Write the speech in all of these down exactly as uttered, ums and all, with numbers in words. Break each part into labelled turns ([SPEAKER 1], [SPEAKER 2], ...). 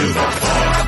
[SPEAKER 1] give a fuck.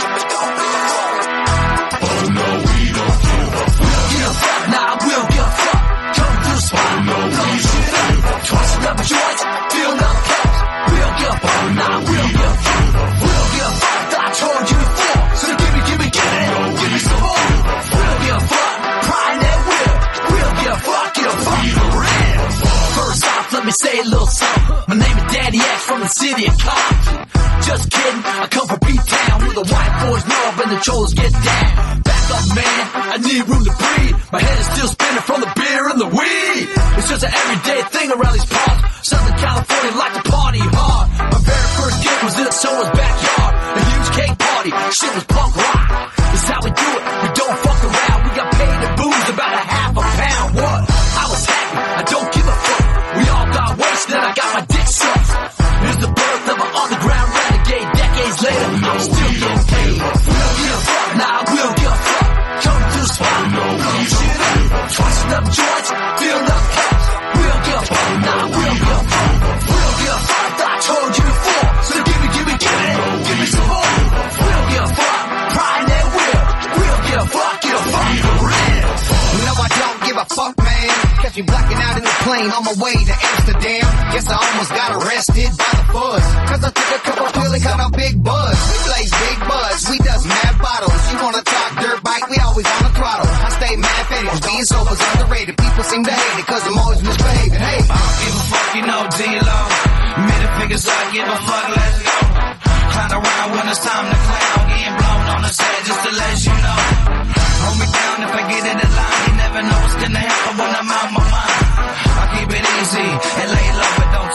[SPEAKER 1] Oh no, we don't give a fuck. We don't give a fuck, nah, we don't give a fuck. Come through the spot, oh no, we don't give a fuck. Twisting up joints, filling up cups. We don't give a fuck, nah, we don't give a fuck. We don't give a fuck, I told you before. So give me, give me, give me, give me some more. We don't give a fuck, pride that will. We don't give a fuck, get a fuck for real. First off, let me say a little something. My name is Danny X from the city of Compton. Just kidding, I come from B-Town where the white boys know when the cholos get down. Back up, man, I need room to breathe. My head is still spinning from the beer and the weed. It's just an everyday thing around these parts. Southern California like to party hard. My very first gig was in someone's backyard. A huge cake party, shit was punk rock. It's how we do it, we don't fuck around. We got paid in booze about a half a pound. What? I was happy, I don't give a fuck. We all got wasted, I got my dick sucked. Here's the birth of an underground renegade. Decades later, I'm still getting paid. We don't give a fuck, nah, we don't give a fuck. Come through the spot, no, we don't shit up. Twisting up joints, filling up cups. We don't give a fuck, nah, we don't give a fuck. We don't give a fuck, I told you before. So give me, give me, give me, give me some more. We don't give a fuck, pride that will. We don't give a fuck, get a fuck for real.
[SPEAKER 2] No, I don't give a fuck, man. Catch me blacking out in the plane on my way to Amsterdam. Guess I almost got arrested by the fuzz. Cause I took a couple pills and got a big buzz. We blaze big buzz, we does mad bottles. You wanna talk dirt bike, we always on the throttle. I stay mad faded, cause being sober's underrated. People seem to hate it, cause I'm always misbehaving. Hey,
[SPEAKER 3] I don't give a fuck, you know, D-Lo. Middle fingers up, give a fuck, let's go. Clown around when it's time to clown. Getting blown on the set just to let you know. Hold me down if I get in the line. You never know what's gonna happen when I'm out my mind. I keep it easy and lay low, but don't